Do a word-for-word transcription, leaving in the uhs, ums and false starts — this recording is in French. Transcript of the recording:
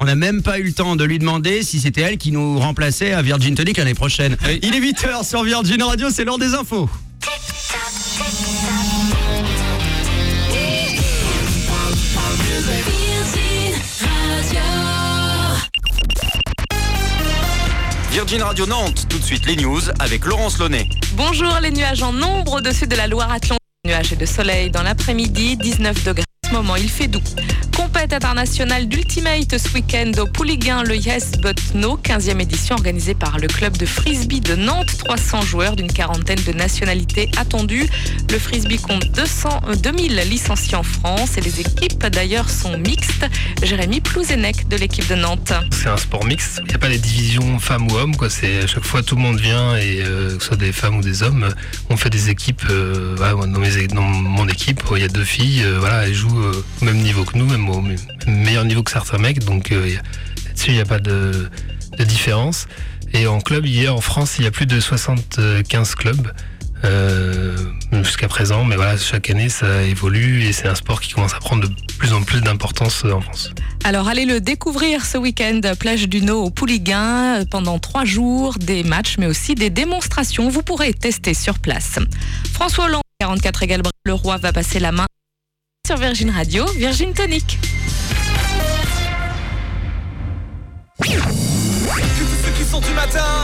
On n'a même pas eu le temps de lui demander si c'était elle qui nous remplaçait à Virgin Tonic l'année prochaine. Oui. Il est huit heures sur Virgin Radio, c'est l'heure des infos. Virgin Radio Nantes, tout de suite les news avec Laurence Launay. Bonjour, les nuages en nombre au-dessus de la Loire-Atlantique. Nuages et de soleil dans l'après-midi, dix-neuf degrés. En ce moment, il fait doux. Compète internationale d'Ultimate ce week-end au Pouliguen, le Yes But No, quinzième édition organisée par le club de frisbee de Nantes. trois cents joueurs d'une quarantaine de nationalités attendues. Le frisbee compte deux cents, deux mille licenciés en France et les équipes d'ailleurs sont mixtes. Jérémy Plouzenec de l'équipe de Nantes. C'est un sport mixte, il n'y a pas les divisions femmes ou hommes, quoi. C'est, à chaque fois tout le monde vient et euh, que ce soit des femmes ou des hommes, on fait des équipes. Euh, voilà, dans, mes, dans mon équipe, il y a deux filles, euh, voilà, elles jouent euh, au même niveau que nous, même au même meilleur niveau que certains mecs, donc euh, là-dessus il n'y a pas de, de différence. Et en club, hier en France, il y a plus de soixante-quinze clubs euh, jusqu'à présent, mais voilà, chaque année ça évolue et c'est un sport qui commence à prendre de plus en plus d'importance en France. Alors allez le découvrir ce week-end, plage du Nau au Pouliguen, pendant trois jours, des matchs mais aussi des démonstrations, vous pourrez tester sur place. François Hollande, quarante-quatre égale le roi, va passer la main sur Virgin Radio, Virgin Tonic. Que tous ceux qui sont du matin